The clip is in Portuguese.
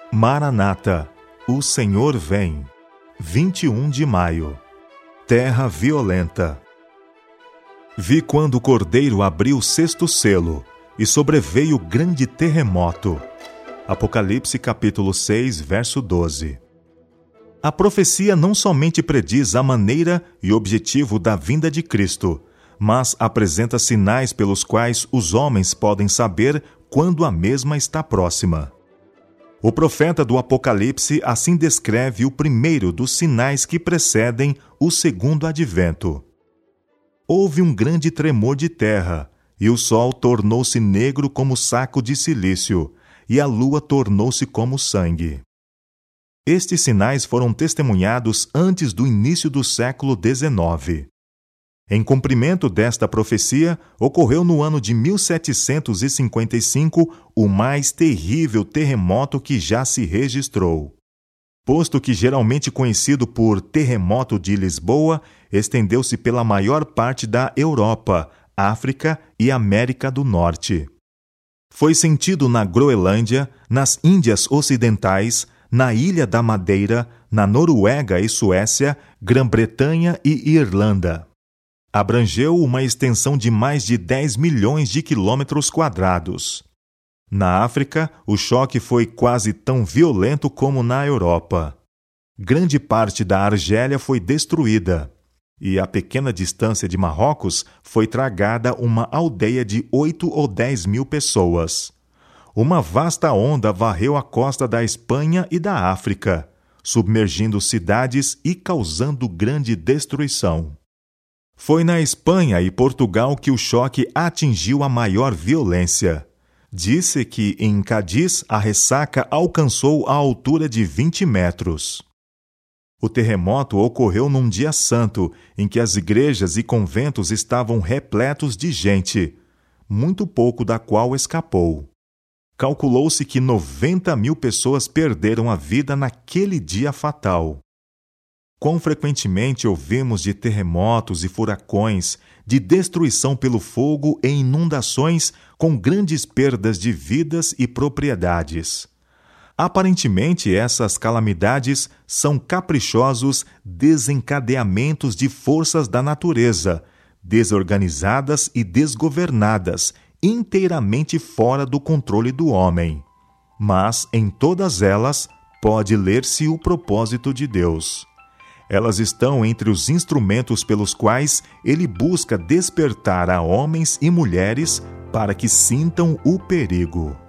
Maranata, o Senhor vem. 21 de maio. Terra violenta. Vi quando o Cordeiro abriu o sexto selo, e sobreveio grande terremoto. Apocalipse capítulo 6, verso 12. A profecia não somente prediz a maneira e objetivo da vinda de Cristo, mas apresenta sinais pelos quais os homens podem saber quando a mesma está próxima. O profeta do Apocalipse assim descreve o primeiro dos sinais que precedem o segundo advento. Houve um grande tremor de terra, e o sol tornou-se negro como saco de cilício, e a lua tornou-se como sangue. Estes sinais foram testemunhados antes do início do século XIX. Em cumprimento desta profecia, ocorreu no ano de 1755 o mais terrível terremoto que já se registrou. Posto que geralmente conhecido por Terremoto de Lisboa, estendeu-se pela maior parte da Europa, África e América do Norte. Foi sentido na Groenlândia, nas Índias Ocidentais, na Ilha da Madeira, na Noruega e Suécia, Grã-Bretanha e Irlanda. Abrangeu uma extensão de mais de 10 milhões de quilômetros quadrados. Na África, o choque foi quase tão violento como na Europa. Grande parte da Argélia foi destruída, e a pequena distância de Marrocos foi tragada uma aldeia de 8 ou 10 mil pessoas. Uma vasta onda varreu a costa da Espanha e da África, submergindo cidades e causando grande destruição. Foi na Espanha e Portugal que o choque atingiu a maior violência. Disse que, em Cádiz, a ressaca alcançou a altura de 20 metros. O terremoto ocorreu num dia santo, em que as igrejas e conventos estavam repletos de gente, muito pouco da qual escapou. Calculou-se que 90 mil pessoas perderam a vida naquele dia fatal. Quão frequentemente ouvimos de terremotos e furacões, de destruição pelo fogo e inundações com grandes perdas de vidas e propriedades. Aparentemente, essas calamidades são caprichosos desencadeamentos de forças da natureza, desorganizadas e desgovernadas, inteiramente fora do controle do homem. Mas, em todas elas, pode ler-se o propósito de Deus. Elas estão entre os instrumentos pelos quais ele busca despertar a homens e mulheres para que sintam o perigo.